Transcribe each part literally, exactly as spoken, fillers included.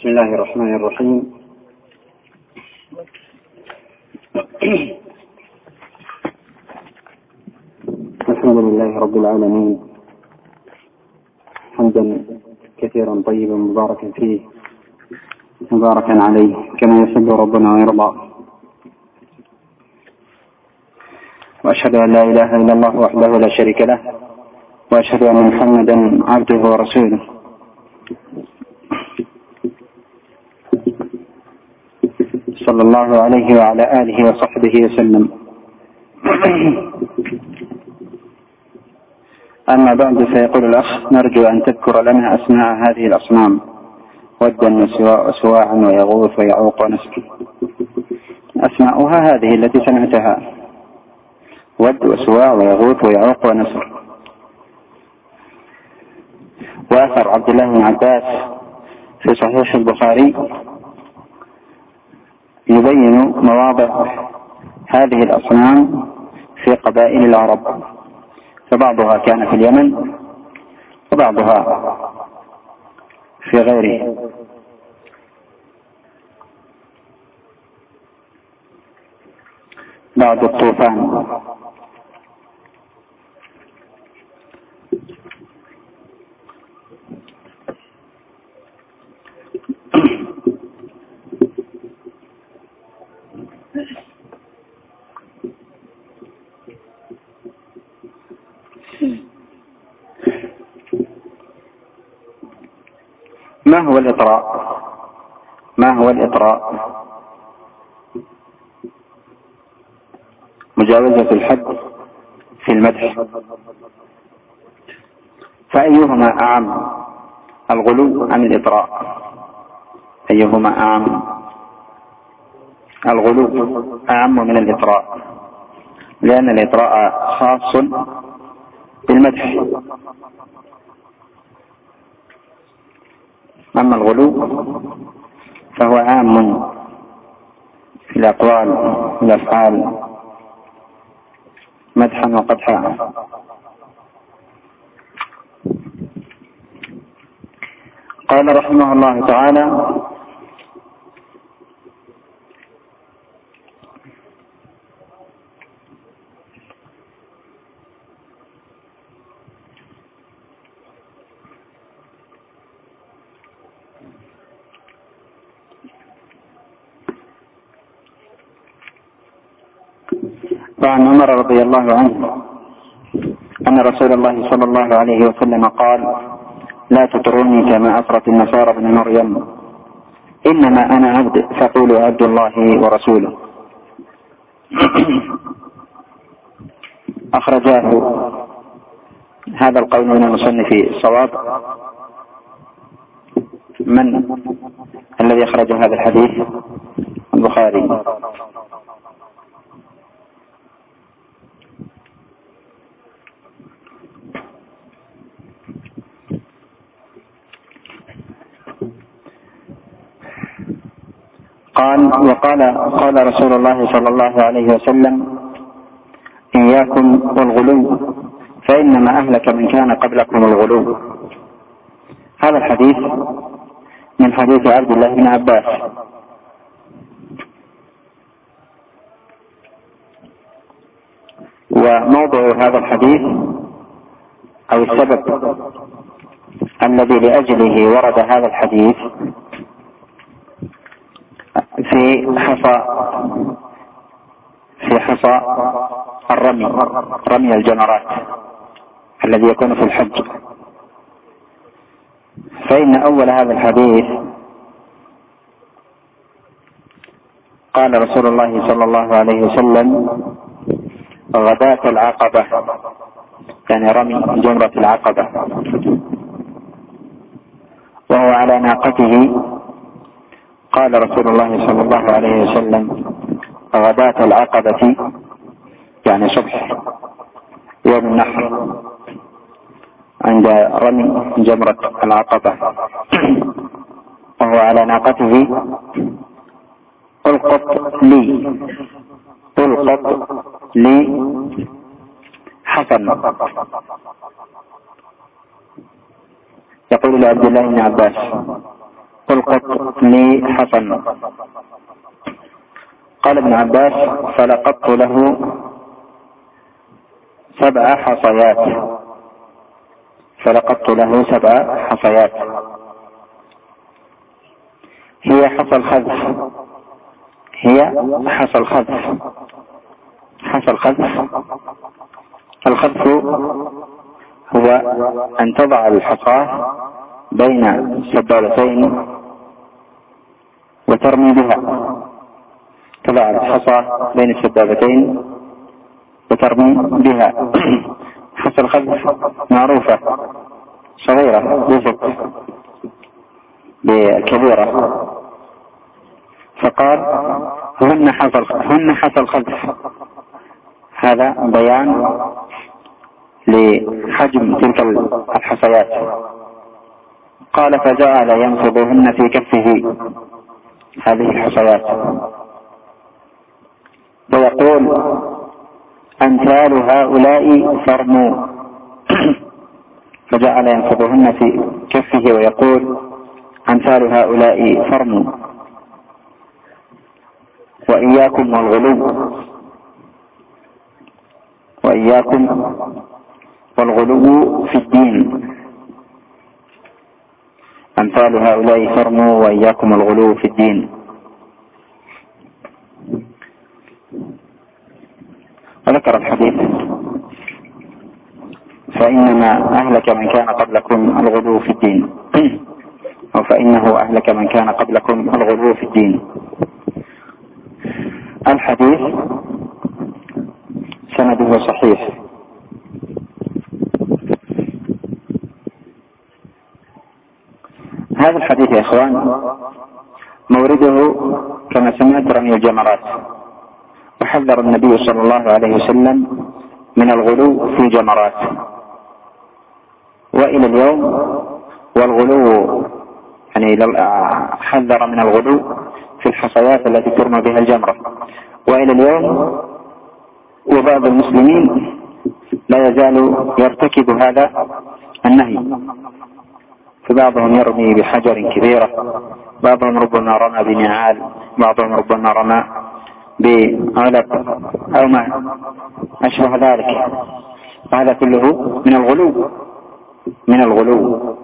بسم الله الرحمن الرحيم. الحمد لله رب العالمين، حمدا كثيرا طيبا مباركا فيه مباركا عليه كما يحب ربنا ويرضى، وأشهد أن لا إله إلا الله وحده لا شريك له، وأشهد أن محمدا عبده ورسوله. صلى الله عليه وعلى آله وصحبه وسلم. أما بعد، فيقول الأخ: نرجو أن تذكر لنا أسماء هذه الأصنام: ودا وسواعا ويغوث ويعوق ونسر. أسماؤها هذه التي سمعتها: ود وسواع ويغوث ويعوق ونسر. وأثر عبد الله بن عباس في صحيح البخاري يبين مواضع هذه الأصنام في قبائل العرب، فبعضها كان في اليمن وبعضها في غيره. بعد الطوفان. ما هو الإطراء؟ ما هو الإطراء؟ مجاوزة الحد في المدح، فأيهما أعم، الغلو أم الإطراء؟ أيهما أعم؟ الغلو أعم من الإطراء، لأن الإطراء خاص بالمدح، أما الغلو فهو عام في الأقوال والأفعال مدحا وقدحا. قال رحمه الله تعالى: وعن عمر رضي الله عنه أن رسول الله صلى الله عليه وسلم قال: لا تطروني كما أطرت النصارى ابن مريم، إنما أنا عبد فقولوا عبد الله ورسوله. أخرجاه هذا القول من المصنف الصواب. من الذي أخرج هذا الحديث؟ البخاري. قال: وقال قال رسول الله صلى الله عليه وسلم: إياكم والغلو فإنما أهلك من كان قبلكم الغلو. هذا الحديث من حديث عبد الله بن عباس. وموضع هذا الحديث أو السبب الذي لأجله ورد هذا الحديث في حصى في حصى الرمي، رمي الجمرات الذي يكون في الحج. فإن أول هذا الحديث قال رسول الله صلى الله عليه وسلم: غداة العقبة، يعني رمي جمرة العقبة، وهو على ناقته. قال رسول الله صلى الله عليه وسلم: غداة العقبة، يعني صبح يوم النحر عند رمي جمرة العقبة، وهو على ناقته. ألقط لي ألقط لي حسن. يقول لعبد الله بن عباس: القط لي حصن. قال ابن عباس: فلقطت له سبع حصيات فلقطت له سبع حصيات هي حصى الخذف هي حصى الخذف حصى الخذف الخذف هو أن تضع الحصاة بين سبابتين وترمي بها. تضع الحصاة بين السبابتين وترمي بها. حصى الخذف معروفة، صغيرة ليست بكبيرة. فقال: هن حصى هن حصى الخذف. هذا بيان لحجم تلك الحصيات. قال: فجعل ينفضهن في كفه، هذه الحصيات، ويقول: أمثال هؤلاء فرموا. فجعل ينفضهن في كفه ويقول: أمثال هؤلاء فرموا. وإياكم والغلو وإياكم والغلو في الدين. أمثال هؤلاء فرموا وإياكم الغلو في الدين. وذكر الحديث: فإنما أهلك من كان قبلكم الغلو في الدين، أو فإنه أهلك من كان قبلكم الغلو في الدين. الحديث سنده صحيح. هذا الحديث يا إخوان مورده كما سمعت رمي الجمرات، وحذر النبي صلى الله عليه وسلم من الغلو في الجمرات، وإلى اليوم والغلو يعني حذر من الغلو في الحصيات التي ترمى بها الجمرة، وإلى اليوم وبعض المسلمين لا يزال يرتكب هذا النهي. فبعضهم يرمي بحجر كبيرة، بعضهم ربما رمى بنعال، بعضهم ربما رمى بعلق أو ما أشبه ذلك. هذا كله من الغلو من الغلو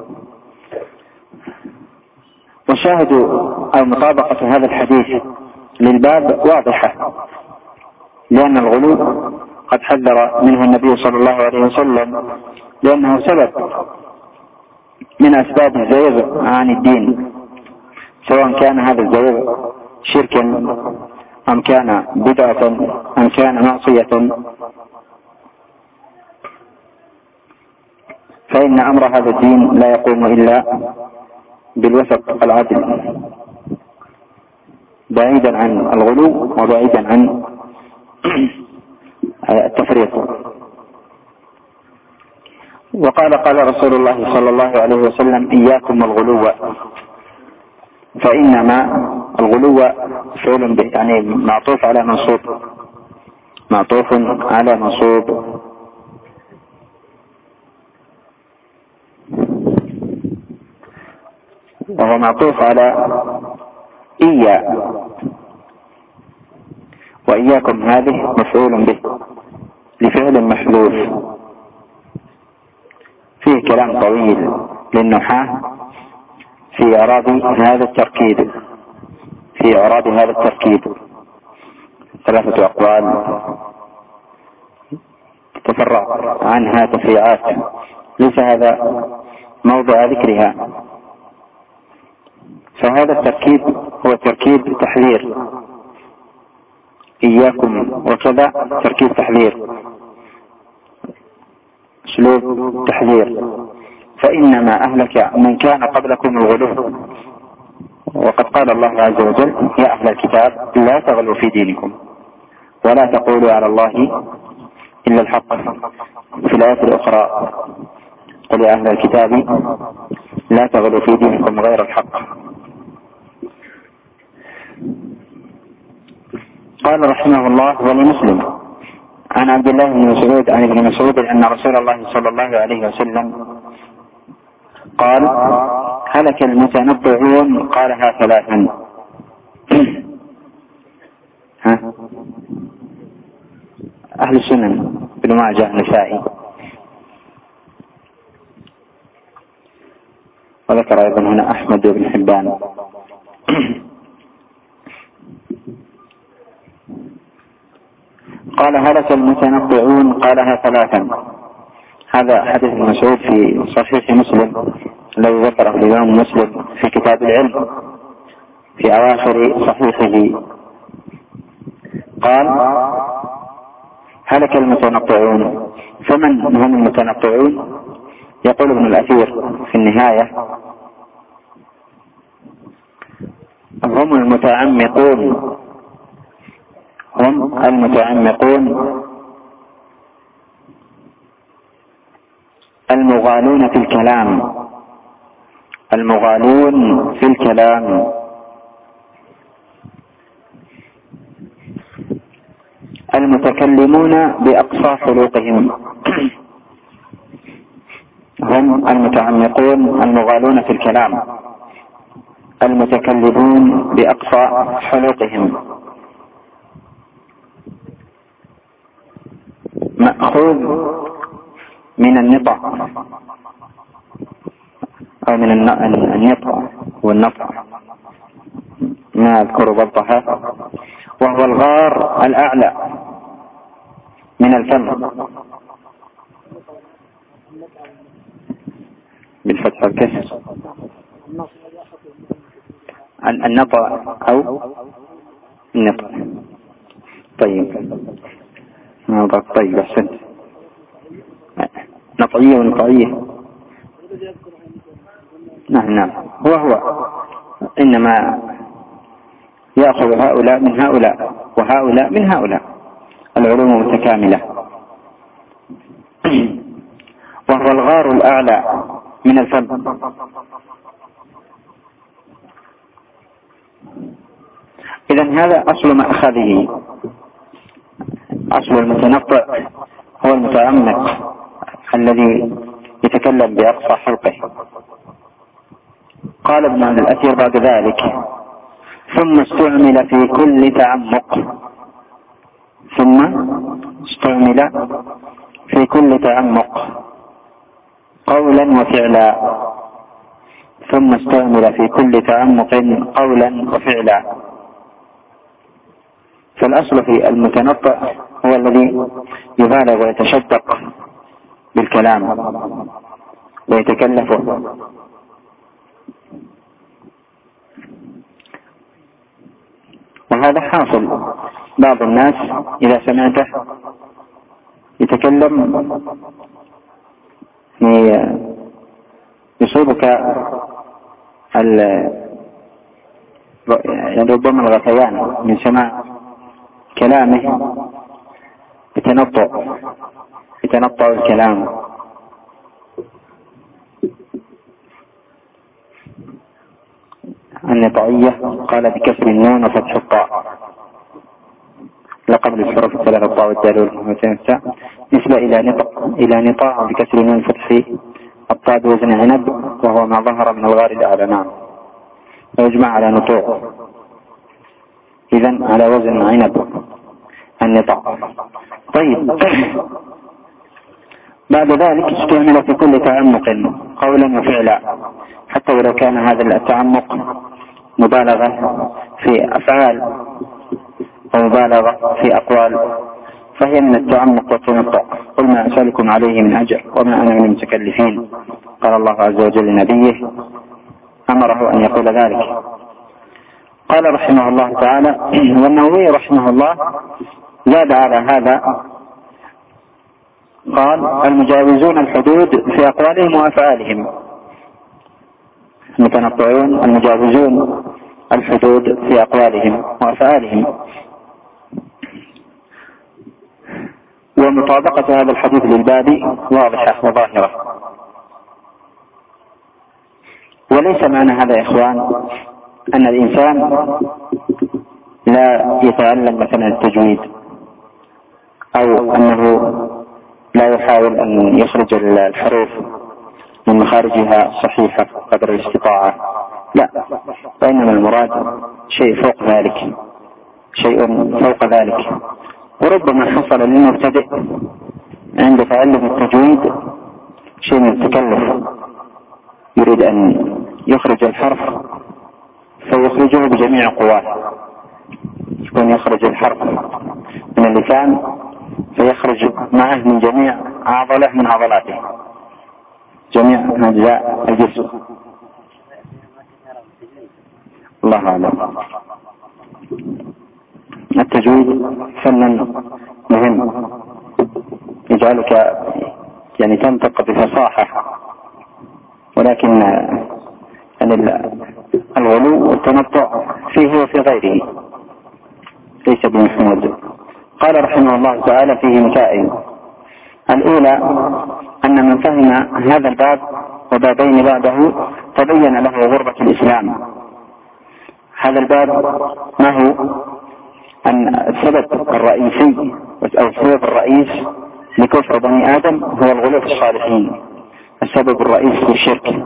وشاهد أو مطابقة هذا الحديث للباب واضحة، لأن الغلو قد حذر منه النبي صلى الله عليه وسلم، لأنه سبب من أسباب الزيغ عن الدين، سواء كان هذا الزيغ شركا أم كان بدعة أم كان معصية. فإن أمر هذا الدين لا يقوم إلا بالوسط العدل، بعيدا عن الغلو وبعيدا عن التفريط. وقال قال رسول الله صلى الله عليه وسلم: إياكم والغلو، فإنما الغلو فعل به، يعني معطوف على منصوب معطوف على منصوب وهو معطوف على إيا، وإياكم هذه مفعول به لفعل محذوف. فيه كلام طويل للنحاة في إعراب هذا التركيب في إعراب هذا التركيب ثلاثة أقوال تفرع عنها تفريعات، ليس هذا موضع ذكرها. فهذا التركيب هو تركيب تحذير، إياكم وكذا تركيب تحذير، اسلوب تحذير. فإنما أهلك من كان قبلكم الغلو، وقد قال الله عز وجل: يا أهل الكتاب لا تغلوا في دينكم ولا تقولوا على الله إلا الحق. في الآية الأخرى: قل يا أهل الكتاب لا تغلوا في دينكم غير الحق. قال رحمه الله: ولمسلم عن عبد الله بن مسعود عن ابن مسعود أن رسول الله صلى الله عليه وسلم قال: هلك المتنطعون قالها ثلاثا. ها؟ أهل السنن ابن ماجه النسائي، وذكر أيضا هنا أحمد بن حبان. قال هلك المتنطعون قالها ثلاثا. هذا حديث مسعود في صحيح مسلم الذي ذكره الإمام مسلم في كتاب العلم في أواخر صحيحه. قال هلك المتنطعون. فمن هم المتنطعون؟ يقول ابن الأثير في النهاية هم المتعمقون هم المتعمقون المغالون في الكلام المغالون في الكلام المتكلمون بأقصى حلوقهم. هم المتعمقون المغالون في الكلام المتكلمون بأقصى حلوقهم، مأخوذ من النطق أو من النطق والنطق ما أذكر ضبطها، وهو الغار الأعلى من الفم بالفتح والكسر. النطق أو النطق. طيب طيب أحسنت. نطعية ونطعية. نعم نعم هو هو إنما يأخذ هؤلاء من هؤلاء وهؤلاء من هؤلاء، العلوم متكاملة. وهو الغار الأعلى من الفم. إذن هذا أصل مأخذه. أصل المتنطع هو المتعمق الذي يتكلم بأقصى حلقه. قال ابن الأثير بعد ذلك ثم استعمل في كل تعمق ثم استعمل في كل تعمق قولا وفعلا ثم استعمل في كل تعمق قولا وفعلا. فالأصل في المتنطع هو الذي يبالغ ويتشدق بالكلام ويتكلف. وهذا حاصل. بعض الناس إذا سمعته يتكلم يصيبك يعني ربما الغثيان من سماع كلامه، يتنطع يتنطع الكلام. النطعية قال بكسر النون وفتح الطاء لقبل الحروف الثلاثة الطاء والدال والهمزتين والتاء، نسبة إلى نطق إلى نطاع بكسر النون فتح الطاء بوزن عنب، وهو ما ظهر من الغار الأعلى. نعم ويجمع على نطوع، إذن على وزن عنب النطاع. طيب بعد ذلك استعمل في كل تعمق قولا وفعلا، حتى ولو كان هذا التعمق مبالغة في أفعال ومبالغة في أقوال فهي من التعمق والتنطع. قل ما أسألكم عليه من أجر وما أنا من المتكلفين. قال الله عز وجل لنبيه أمره أن يقول ذلك. قال رحمه الله تعالى والنووي رحمه الله زاد على هذا قال المجاوزون الحدود في أقوالهم وأفعالهم. المتنطعون المجاوزون الحدود في أقوالهم وأفعالهم. ومطابقة هذا الحديث للباب واضحة وظاهرة. وليس معنى هذا يا إخوان أن الإنسان لا يتعلم مثلا التجويد أو أنه لا يحاول أن يخرج الحروف من مخارجها صحيحة قدر الاستطاعة، لا، وإنما المراد شيء فوق ذلك، شيء فوق ذلك. وربما حصل للمبتدئ عند تعلم التجويد شيء من التكلف، يريد أن يخرج الحرف فيخرجه بجميع قواه، يكون يخرج الحرف من اللسان فيخرج معه من جميع عضلة من عضلاته، جميع أجزاء الجسم. الله أعلم. التجويد فن مهم يجعلك يعني تنطق بفصاحة، ولكن الغلو والتنطع فيه وفي غيره ليس بمحمود. قال رحمه الله تعالى فيه مسائل. الأولى أن من فهم هذا الباب وبابين بعده تبين له غربة الإسلام. هذا الباب ما هو؟ أن السبب الرئيسي أو السبب الرئيس لكفر بني آدم هو الغلو في الصالحين، السبب الرئيس في الشرك.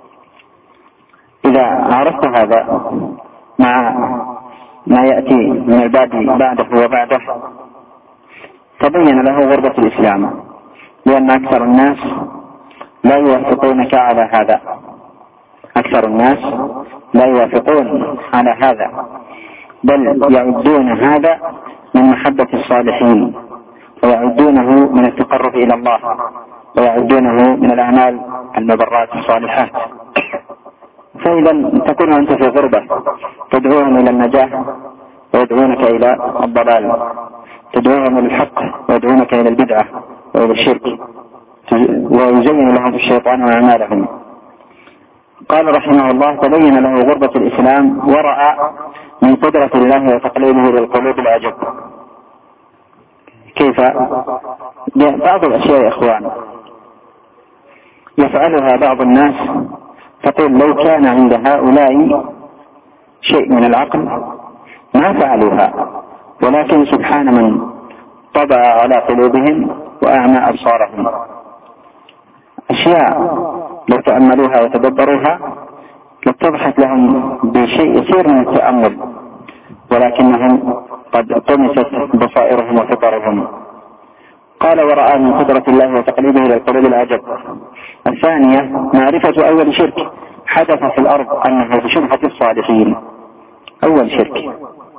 إذا عرفت هذا مع ما يأتي من الباب بعده وبعده تبين له غربة الإسلام، لأن أكثر الناس لا يوافقونك على هذا، أكثر الناس لا يوافقون على هذا، بل يعدون هذا من محبة الصالحين، ويعدونه من التقرب إلى الله، ويعدونه من الأعمال المبرات الصالحات. فإذا تكون أنت في غربة، تدعوهم إلى النجاة ويدعونك إلى الضلال، تدعوهم إلى الحق ويدعونك إلى البدعة وإلى الشرك، ويزين لهم الشيطان وأعمالهم. قال رحمه الله تبين له غربة الإسلام ورأى من قدرة الله وتقليبه للقلوب العجب. كيف؟ بعض الأشياء يا إخوان يفعلها بعض الناس تقول لو كان عند هؤلاء شيء من العقل ما فعلوها، ولكن سبحان من طبع على قلوبهم وأعمى أبصارهم. أشياء لو تأملوها وتدبروها لاتضحت لهم بشيء يسير من التأمل، ولكنهم قد طمست بصائرهم وفطرهم. قال ورأى من قدرة الله وتقليبه إلى القلوب العجب. الثانية معرفة أول شرك حدث في الأرض أنه بشبهة الصالحين. أول شرك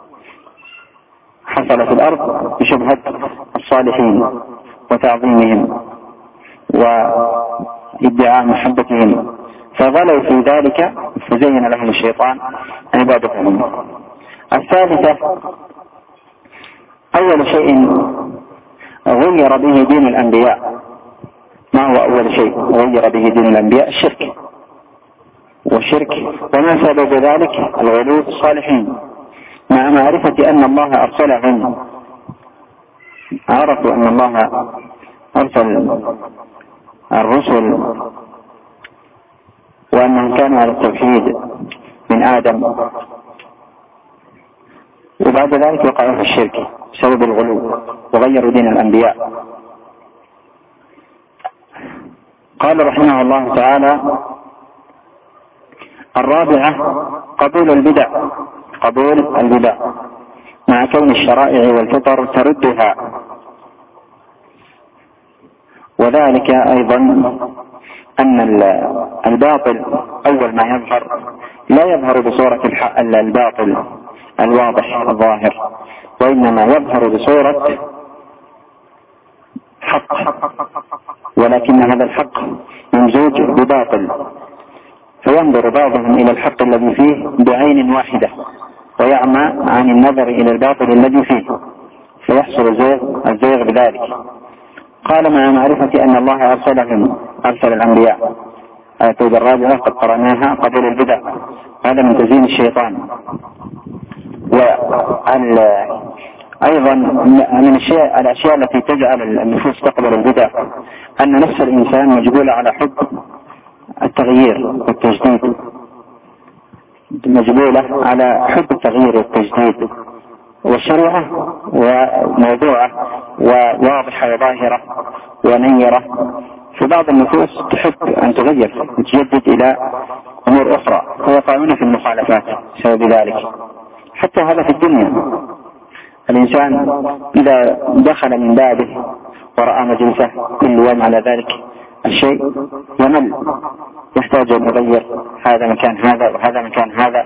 حصل في الأرض بشبهة الصالحين وتعظيمهم وادعاء محبتهم، فغلوا في ذلك فزين لهم الشيطان عبادتهم. الثالثة أول شيء غير به دين الأنبياء. ما هو أول شيء غير به دين الأنبياء؟ الشرك. والشرك وما سبب ذلك؟ الغلو في الصالحين، مع معرفة أن الله أرسلهم، عرفوا أن الله أرسل الرسل وأنهم كانوا على التوحيد من آدم، وبعد ذلك وقعوا في الشرك بسبب الغلو وغيروا دين الأنبياء. قال رحمه الله تعالى الرابعة قبول البدع، قبول البدع مع كون الشرائع والفطر تردها، وذلك أيضا أن الباطل أول ما يظهر لا يظهر بصورة الباطل الواضح الظاهر، وإنما يظهر بصورة حق، ولكن هذا الحق ممزوج بباطل، فينظر بعضهم إلى الحق الذي فيه بعين واحدة ويعمى عن النظر إلى الباطل الذي فيه، فيحصل الزيغ الزيغ بذلك. قال مع معرفة أن الله أرسلهم، أرسل الأنبياء. آية الرابعة قد قرأناها قبل البدع، هذا من تزيين الشيطان. وأيضا من الشيء الأشياء التي تجعل النفوس تقبل البدع أن نفس الإنسان مجبولة على حب التغيير والتجديد، مجبولة على حب التغيير والتجديد، والشريعة وموضوعه وواضحة وظاهرة ونيرة. في بعض النفوس تحب أن تغير وتجدد إلى أمور أخرى فيقعون في المخالفات بسبب ذلك. حتى هذا في الدنيا، الإنسان إذا دخل من بابه ورأى مجلسه كل يوم على ذلك الشيء يمل، يحتاج أن يغير هذا مكان هذا وهذا مكان هذا،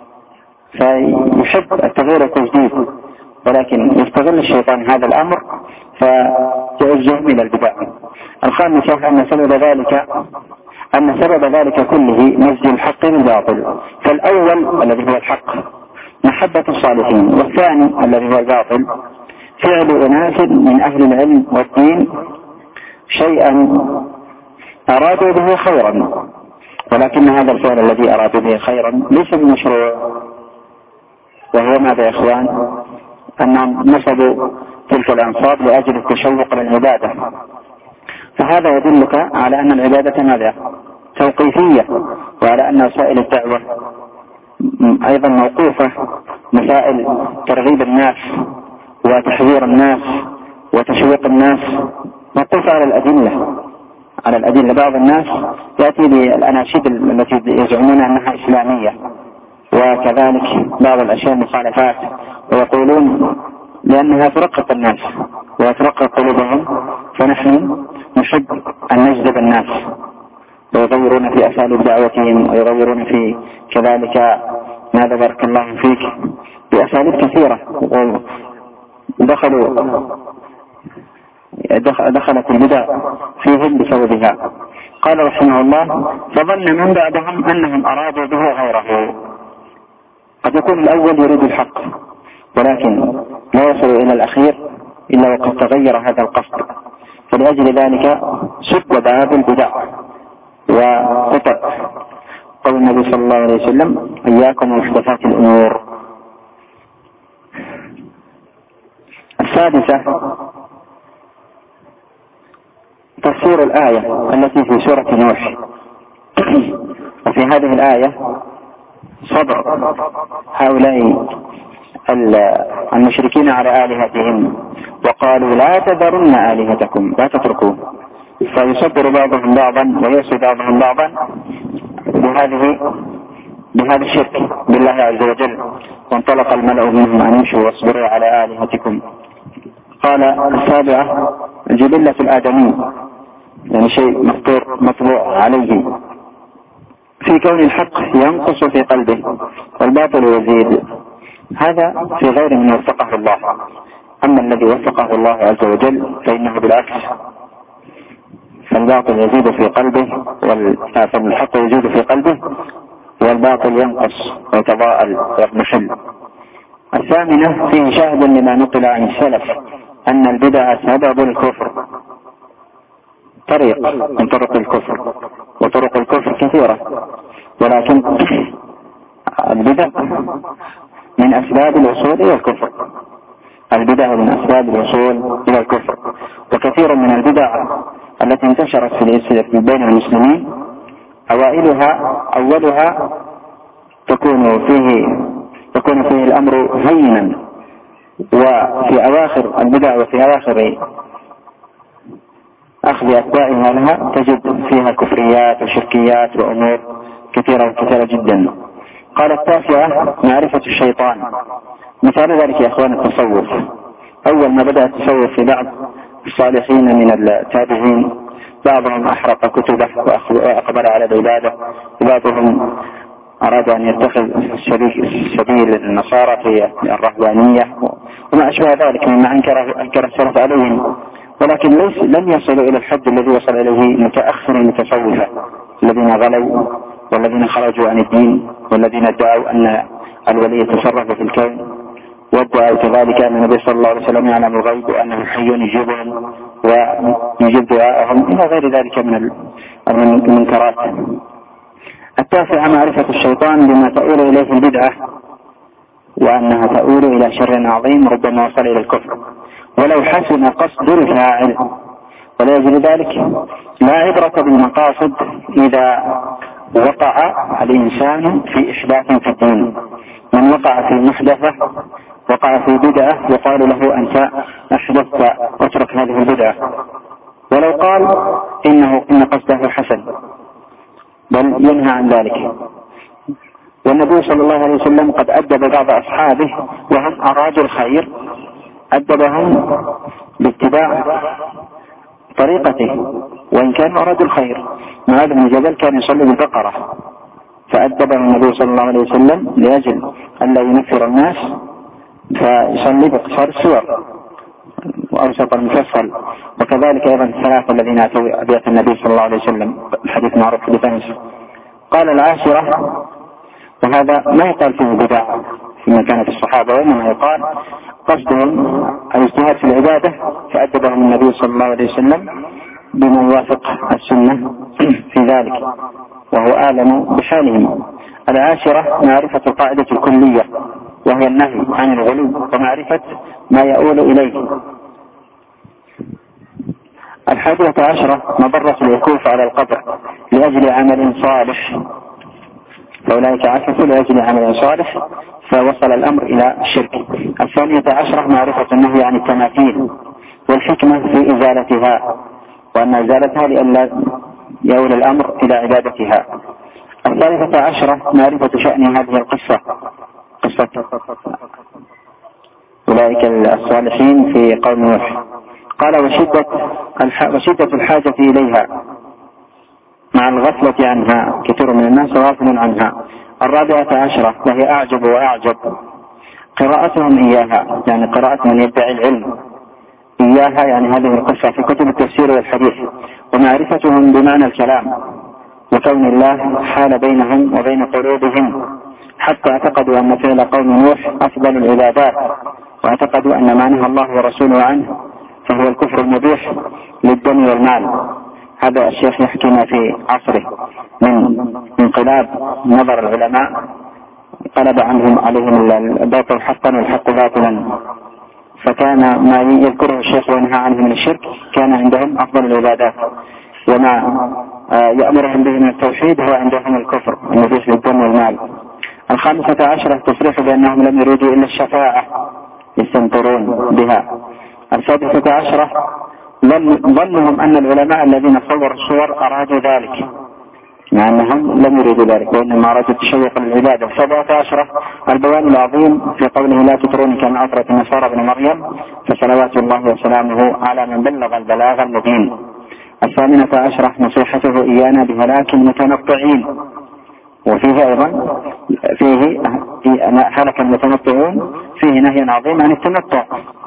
فيحب التغيير والتجديد، ولكن يستغل الشيطان هذا الأمر فيوجههم إلى البدع. الخامسة أن سبب ذلك أن سبب ذلك كله مزج الحق بالباطل. فالأول الذي هو الحق محبة الصالحين، والثاني الذي هو الباطل فعل أناس من أهل العلم والدين شيئا أرادوا به خيرا، ولكن هذا الفعل الذي أرادوا به خيرا ليس بمشروع. وهو ماذا يا إخوان؟ أنهم نسبوا تلك الأنصاب لأجل التشوق للعبادة، فهذا يدلك على أن العبادة ماذا؟ توقيفية، وعلى أن وسائل الدعوة أيضا موقوفة، مسائل ترغيب الناس وتحذير الناس وتشويق الناس موقوفة على الأدلة على الأدلة. بعض الناس يأتي بالأناشيد التي يزعمون أنها إسلامية، وكذلك بعض الأشياء المخالفات، ويقولون لأنها ترقق الناس وترقق قلوبهم، فنحن نحب أن نجذب الناس، ويغيرون في أساليب دعوتهم، ويغيرون في كذلك ماذا بارك الله فيك بأساليب كثيرة. ودخلوا دخلت البدع فيهم بسببها. قال رحمه الله: فظن من بعدهم أنهم أرادوا به غيره. قد يكون الأول يريد الحق، ولكن لا يصل إلى الأخير إلا وقد تغير هذا القصد، فلأجل ذلك سد باب البدع وقطع. قول النبي صلى الله عليه وسلم: إياكم ومحدثات الأمور. السادسة تفسير الآية التي في سورة نوح. وفي هذه الآية صبر هؤلاء المشركين على آلهتهم، وقالوا: لا تذرن آلهتكم، لا تتركوه. فيصبر بعضهم بعضا ويسوي بعضهم بعضا بهذه بهذا الشرك بالله عز وجل. وانطلق الملأ منهم أن يمشوا واصبروا على آلهتكم. قال السابعة جبلة الآدمي، يعني شيء مفطور مطبوع عليه، في كون الحق ينقص في قلبه والباطل يزيد. هذا في غير من وفقه الله. أما الذي وفقه الله عز وجل فإنه بالعكس، فالباطل يزيد في قلبه والحق يزيد في قلبه والباطل ينقص ويتضاءل ويضمحل. الثامنة فيه شاهد لما نقل عن السلف أن البدع سبب الكفر، طريق من طرق الكفر، وطرق الكفر كثيرة، ولكن البدع من أسباب الوصول إلى الكفر. البدع من أسباب الوصول إلى الكفر. وكثير من البدع التي انتشرت في بين المسلمين أوائلها أولها تكون فيه تكون فيه الأمر هينا، وفي أواخر البدع وفي أواخر أخذ أتباعها لها تجد فيها كفريات وشركيات وأمور كثيرة وكثيرة جدا. قال التاسعة معرفة الشيطان. مثال ذلك يا أخوان التصوف. أول ما بدأ التصوف في بعض الصالحين من التابعين، بعضهم أحرق كتبه وأقبل على العبادة، وبعضهم أراد أن يتخذ سبيل النصارى في الرهبانية وما أشبه ذلك مما أنكر أنكر السلف عليهم، ولكن ليس لم يصلوا إلى الحد الذي وصل إليه متأخر المتصوفة الذين غلوا والذين خرجوا عن الدين والذين ادعوا أن الولي يتصرف في الكون، وادعوا كذلك أن النبي صلى الله عليه وسلم يعلم الغيب وأنه حي يجيبهم ويجيب دعاءهم إلى غير ذلك من المنكرات. التاسع معرفة الشيطان بما تؤول إليه البدعة، وأنها تؤول إلى شر عظيم ربما وصل إلى الكفر ولو حسن قصد الفاعل. ولا يجري ذلك لا عبرة بالمقاصد إذا وقع الإنسان في إحداث في الدين. من وقع في محدثة وقع في بدعة يقال له أنت أحدثت، اترك هذه البدعة، ولو قال إنه إن قصده حسن، بل ينهى عن ذلك. والنبي صلى الله عليه وسلم قد أدب بعض أصحابه وهم أرادوا الخير، أدبهم باتباع طريقته وإن كانوا أرادوا الخير. معاذ بن جبل كان يصلي بالبقرة فأدبه النبي صلى الله عليه وسلم لأجل أن لا ينفر الناس فيصلي بقصار السور وأوسط المفصل. وكذلك أيضا الثلاثة الذين أتوا أبيات النبي صلى الله عليه وسلم، الحديث معروف في أنس. قال العاشرة، وهذا ما يقال فيه بدع فيما كانت الصحابة، وإنما يقال قصدهم الاجتهاد في العبادة فأدبهم النبي صلى الله عليه وسلم بما يوافق السنة في ذلك وهو أعلم بحالهم. العاشرة معرفة القاعدة الكلية وهي النهي عن الغلو ومعرفة ما يؤول إليه. الحادية عشرة مضرة الوقوف على القبر لأجل عمل صالح، فأولئك عكفوا لأجل عمل صالح فوصل الأمر إلى الشرك. الثانية عشرة معرفة النهي عن التماثيل والحكمة في إزالتها، وأن إزالتها لئلا يؤول الأمر إلى عبادتها. الثالثة عشرة معرفة شأن هذه القصة، قصة أولئك الصالحين في قوم نوح. قال وشدة, وشدة الحاجة إليها مع الغفلة عنها، كثير من الناس غافل عنها. الرابعة عشرة وهي أعجب وأعجب قراءتهم إياها، يعني قراءة من يدعي العلم إياها، يعني هذه القصة في كتب التفسير والحديث، ومعرفتهم بمعنى الكلام وكون الله حال بينهم وبين قلوبهم، حتى اعتقدوا أن فعل قوم نوح أفضل العبادات، واعتقدوا أن ما نهى الله ورسوله عنه فهو الكفر المبيح للدم والمال. هذا الشيخ يحكي ما في عصره من انقلاب نظر العلماء، قلب عنهم عليهم الباطل حقا والحق باطلا، فكان ما يذكره الشيخ وينهى عنه من الشرك كان عندهم أفضل العبادات، وما يأمرهم به من التوحيد هو عندهم الكفر المبيح للدم والمال. الخامسة عشرة تصريح بأنهم لم يريدوا إلا الشفاعة يستنطرون بها. السادسة عشرة ظنهم أن العلماء الذين صوروا الصور أرادوا ذلك، مع أنهم لم يريدوا ذلك وإنما أرادوا التشوق للعبادة. السابعة عشرة البيان العظيم في قوله لا تطروني كما أطرت النصارى ابن مريم، فصلوات الله وسلامه على من بلغ البلاغ المبين. الثامنة عشرة نصيحته إيانا بهلاك المتنطعين، وفيه أيضا فيه هلك المتنطعون، فيه نهي عظيم عن التنطع،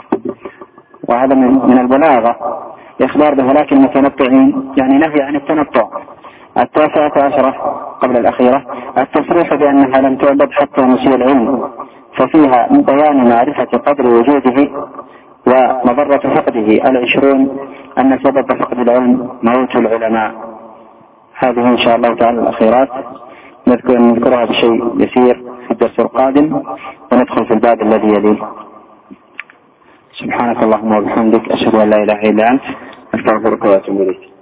وهذا من البلاغة إخبار بهلاك المتنطعين، يعني نهي عن التنطع. التاسعة عشرة قبل الأخيرة التصريح بأنها لم تعبد حتى نسي العلم، ففيها من بيان معرفة قدر وجوده ومضرة فقده. العشرون أن سبب فقد العلم موت العلماء. هذه إن شاء الله تعالى الأخيرات نذكر نذكرها بشيء يسير في الدرس القادم، وندخل في الباب الذي يليه. سبحانك اللهم وبحمدك، أشهد أن لا إله إلا أنت، أستغفرك وأتوب إليك.